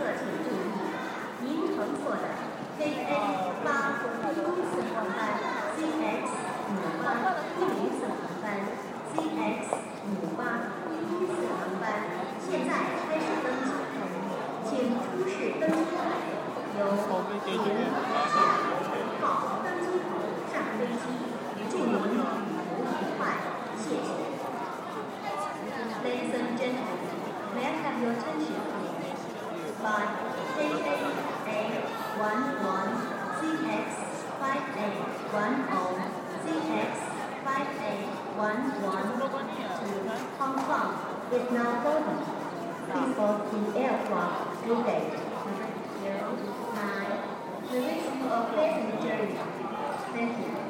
请注意，您乘坐的 KA810航班、CX5810航班、CX5814航班现在开始登机，请出示登机牌，由0、9号登机口上飞机。祝您旅途愉快，谢谢。Ladies and gentlemen, may I have your attention, please? By KA811 CX5810 CX5811 to Hong Kong is now open. Please board the aircraft through gate number 09. The reason of pleasant journey. Thank you.